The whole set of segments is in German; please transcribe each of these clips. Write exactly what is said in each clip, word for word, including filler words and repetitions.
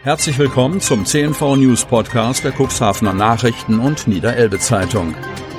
Herzlich willkommen zum C N V News Podcast der Cuxhavener Nachrichten und Niederelbe Zeitung.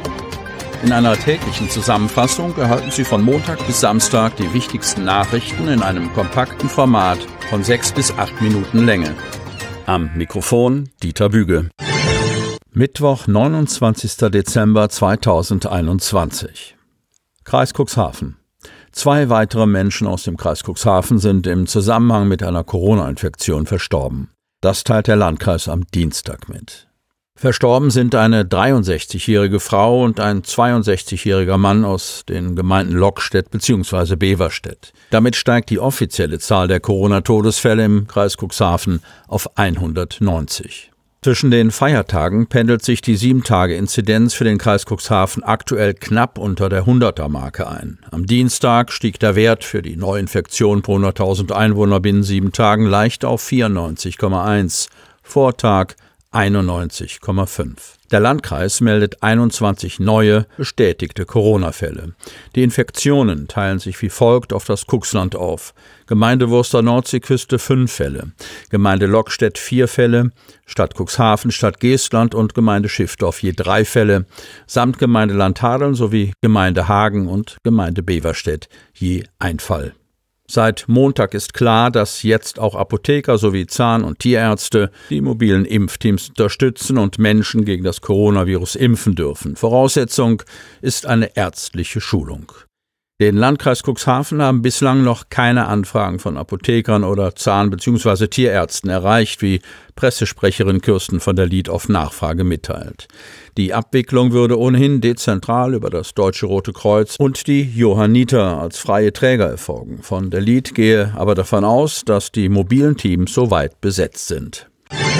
In einer täglichen Zusammenfassung erhalten Sie von Montag bis Samstag die wichtigsten Nachrichten in einem kompakten Format von sechs bis acht Minuten Länge. Am Mikrofon Dieter Büge. Mittwoch, neunundzwanzigster Dezember zweitausendeinundzwanzig. Kreis Cuxhaven. Zwei weitere Menschen aus dem Kreis Cuxhaven sind im Zusammenhang mit einer Corona-Infektion verstorben. Das teilt der Landkreis am Dienstag mit. Verstorben sind eine dreiundsechzigjährige Frau und ein zweiundsechzigjähriger Mann aus den Gemeinden Lockstedt bzw. Beverstedt. Damit steigt die offizielle Zahl der Corona-Todesfälle im Kreis Cuxhaven auf hundertneunzig. Zwischen den Feiertagen pendelt sich die sieben-Tage-Inzidenz für den Kreis Cuxhaven aktuell knapp unter der hunderter-Marke ein. Am Dienstag stieg der Wert für die Neuinfektion pro hunderttausend Einwohner binnen sieben Tagen leicht auf vierundneunzig Komma eins, Vortag einundneunzig Komma fünf. Der Landkreis meldet einundzwanzig neue, bestätigte Corona-Fälle. Die Infektionen teilen sich wie folgt auf das Cuxland auf. Gemeinde Wurster-Nordseeküste fünf Fälle, Gemeinde Lockstedt vier Fälle, Stadt Cuxhaven, Stadt Geestland und Gemeinde Schiffdorf je drei Fälle, samt Gemeinde Landhadeln sowie Gemeinde Hagen und Gemeinde Beverstedt je ein Fall. Seit Montag ist klar, dass jetzt auch Apotheker sowie Zahn- und Tierärzte die mobilen Impfteams unterstützen und Menschen gegen das Coronavirus impfen dürfen. Voraussetzung ist eine ärztliche Schulung. Den Landkreis Cuxhaven haben bislang noch keine Anfragen von Apothekern oder Zahn- bzw. Tierärzten erreicht, wie Pressesprecherin Kirsten von der Lied auf Nachfrage mitteilt. Die Abwicklung würde ohnehin dezentral über das Deutsche Rote Kreuz und die Johanniter als freie Träger erfolgen. Von der Lied gehe aber davon aus, dass die mobilen Teams soweit besetzt sind.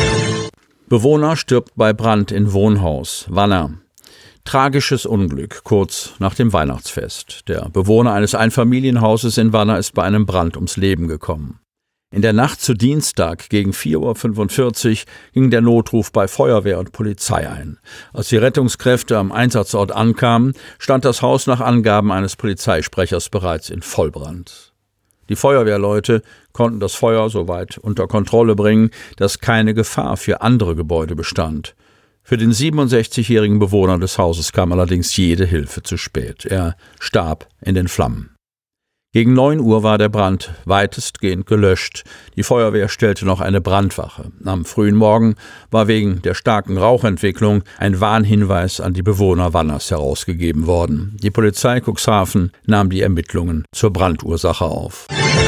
Bewohner stirbt bei Brand in Wohnhaus, Wanner. Tragisches Unglück kurz nach dem Weihnachtsfest. Der Bewohner eines Einfamilienhauses in Wanner ist bei einem Brand ums Leben gekommen. In der Nacht zu Dienstag gegen vier Uhr fünfundvierzig ging der Notruf bei Feuerwehr und Polizei ein. Als die Rettungskräfte am Einsatzort ankamen, stand das Haus nach Angaben eines Polizeisprechers bereits in Vollbrand. Die Feuerwehrleute konnten das Feuer so weit unter Kontrolle bringen, dass keine Gefahr für andere Gebäude bestand. Für den siebenundsechzigjährigen Bewohner des Hauses kam allerdings jede Hilfe zu spät. Er starb in den Flammen. Gegen neun Uhr war der Brand weitestgehend gelöscht. Die Feuerwehr stellte noch eine Brandwache. Am frühen Morgen war wegen der starken Rauchentwicklung ein Warnhinweis an die Bewohner Wanners herausgegeben worden. Die Polizei Cuxhaven nahm die Ermittlungen zur Brandursache auf.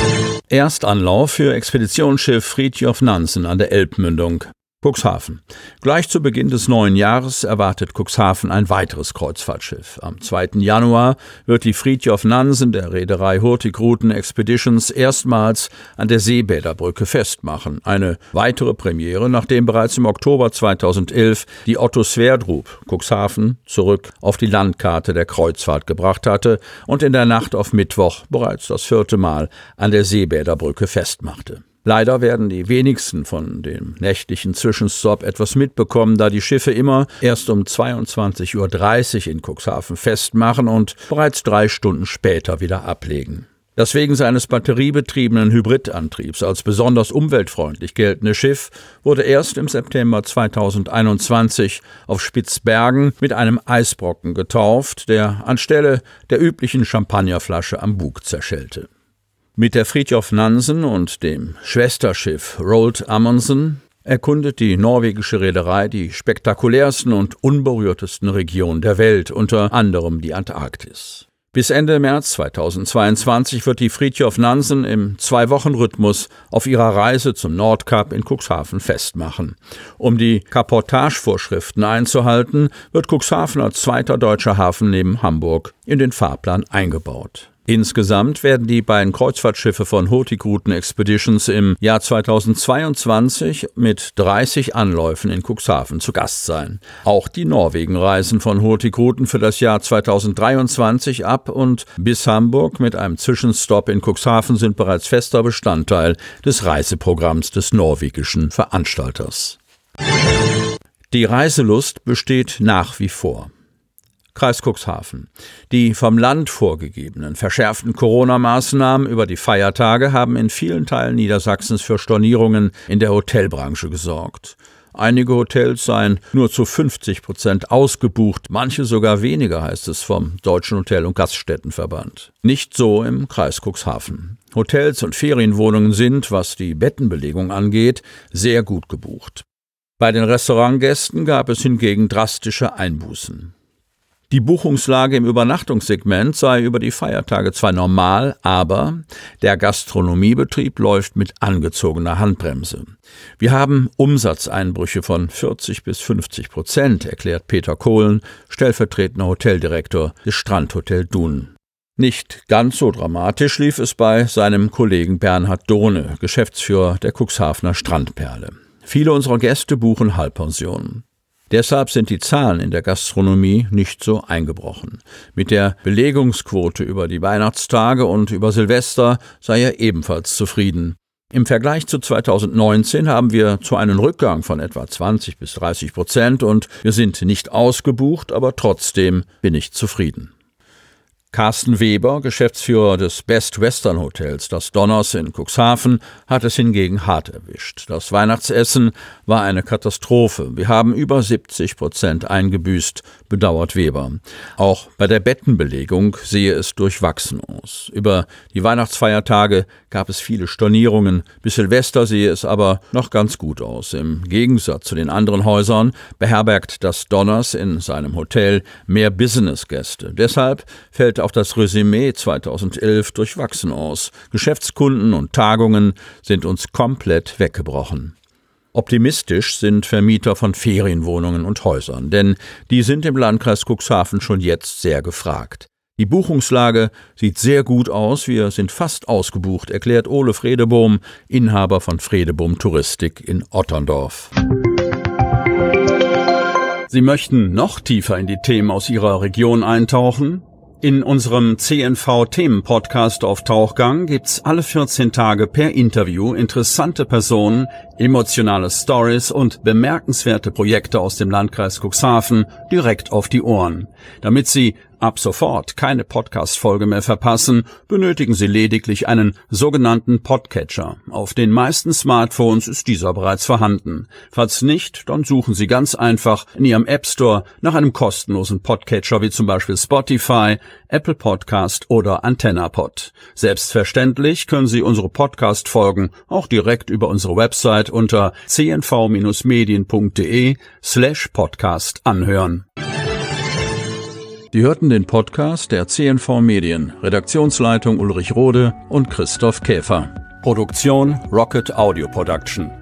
Erstanlauf für Expeditionsschiff Fridtjof Nansen an der Elbmündung. Cuxhaven. Gleich zu Beginn des neuen Jahres erwartet Cuxhaven ein weiteres Kreuzfahrtschiff. Am zweiten Januar wird die Fridtjof Nansen der Reederei Hurtigruten Expeditions erstmals an der Seebäderbrücke festmachen. Eine weitere Premiere, nachdem bereits im Oktober zweitausendelf die Otto Sverdrup Cuxhaven zurück auf die Landkarte der Kreuzfahrt gebracht hatte und in der Nacht auf Mittwoch bereits das vierte Mal an der Seebäderbrücke festmachte. Leider werden die wenigsten von dem nächtlichen Zwischenstopp etwas mitbekommen, da die Schiffe immer erst um zweiundzwanzig Uhr dreißig in Cuxhaven festmachen und bereits drei Stunden später wieder ablegen. Das wegen seines batteriebetriebenen Hybridantriebs als besonders umweltfreundlich geltende Schiff wurde erst im September zweitausendeinundzwanzig auf Spitzbergen mit einem Eisbrocken getauft, der anstelle der üblichen Champagnerflasche am Bug zerschellte. Mit der Fridtjof Nansen und dem Schwesterschiff Roald Amundsen erkundet die norwegische Reederei die spektakulärsten und unberührtesten Regionen der Welt, unter anderem die Antarktis. Bis Ende März zweitausendzweiundzwanzig wird die Fridtjof Nansen im Zwei-Wochen-Rhythmus auf ihrer Reise zum Nordkap in Cuxhaven festmachen. Um die Kabotagevorschriften einzuhalten, wird Cuxhaven als zweiter deutscher Hafen neben Hamburg in den Fahrplan eingebaut. Insgesamt werden die beiden Kreuzfahrtschiffe von Hurtigruten Expeditions im Jahr zweitausendzweiundzwanzig mit dreißig Anläufen in Cuxhaven zu Gast sein. Auch die Norwegen-Reisen von Hurtigruten für das Jahr zweitausenddreiundzwanzig ab und bis Hamburg mit einem Zwischenstopp in Cuxhaven sind bereits fester Bestandteil des Reiseprogramms des norwegischen Veranstalters. Die Reiselust besteht nach wie vor. Kreis Cuxhaven. Die vom Land vorgegebenen verschärften Corona-Maßnahmen über die Feiertage haben in vielen Teilen Niedersachsens für Stornierungen in der Hotelbranche gesorgt. Einige Hotels seien nur zu fünfzig Prozent ausgebucht, manche sogar weniger, heißt es vom Deutschen Hotel- und Gaststättenverband. Nicht so im Kreis Cuxhaven. Hotels und Ferienwohnungen sind, was die Bettenbelegung angeht, sehr gut gebucht. Bei den Restaurantgästen gab es hingegen drastische Einbußen. Die Buchungslage im Übernachtungssegment sei über die Feiertage zwar normal, aber der Gastronomiebetrieb läuft mit angezogener Handbremse. Wir haben Umsatzeinbrüche von vierzig bis fünfzig Prozent, erklärt Peter Kohlen, stellvertretender Hoteldirektor des Strandhotel Dun. Nicht ganz so dramatisch lief es bei seinem Kollegen Bernhard Dohne, Geschäftsführer der Cuxhavener Strandperle. Viele unserer Gäste buchen Halbpensionen. Deshalb sind die Zahlen in der Gastronomie nicht so eingebrochen. Mit der Belegungsquote über die Weihnachtstage und über Silvester sei er ebenfalls zufrieden. Im Vergleich zu zweitausendneunzehn haben wir zu einem Rückgang von etwa zwanzig bis dreißig Prozent und wir sind nicht ausgebucht, aber trotzdem bin ich zufrieden. Carsten Weber, Geschäftsführer des Best Western Hotels, das Donners in Cuxhaven, hat es hingegen hart erwischt. Das Weihnachtsessen war eine Katastrophe. Wir haben über siebzig Prozent eingebüßt, bedauert Weber. Auch bei der Bettenbelegung sehe es durchwachsen aus. Über die Weihnachtsfeiertage gab es viele Stornierungen. Bis Silvester sehe es aber noch ganz gut aus. Im Gegensatz zu den anderen Häusern beherbergt das Donners in seinem Hotel mehr Businessgäste. Deshalb fällt auch das Resümee zweitausendelf durchwachsen aus. Geschäftskunden und Tagungen sind uns komplett weggebrochen. Optimistisch sind Vermieter von Ferienwohnungen und Häusern, denn die sind im Landkreis Cuxhaven schon jetzt sehr gefragt. Die Buchungslage sieht sehr gut aus, wir sind fast ausgebucht, erklärt Ole Fredebohm, Inhaber von Fredebohm Touristik in Otterndorf. Sie möchten noch tiefer in die Themen aus Ihrer Region eintauchen? In unserem C N V-Themen-Podcast auf Tauchgang gibt's alle vierzehn Tage per Interview interessante Personen, emotionale Stories und bemerkenswerte Projekte aus dem Landkreis Cuxhaven direkt auf die Ohren. Damit Sie ab sofort keine Podcast-Folge mehr verpassen, benötigen Sie lediglich einen sogenannten Podcatcher. Auf den meisten Smartphones ist dieser bereits vorhanden. Falls nicht, dann suchen Sie ganz einfach in Ihrem App Store nach einem kostenlosen Podcatcher wie zum Beispiel Spotify, Apple Podcast oder AntennaPod. Selbstverständlich können Sie unsere Podcast-Folgen auch direkt über unsere Website unter c n v Bindestrich medien punkt d e slash podcast anhören. Sie hörten den Podcast der C N V Medien, Redaktionsleitung Ulrich Rode und Christoph Käfer. Produktion Rocket Audio Production.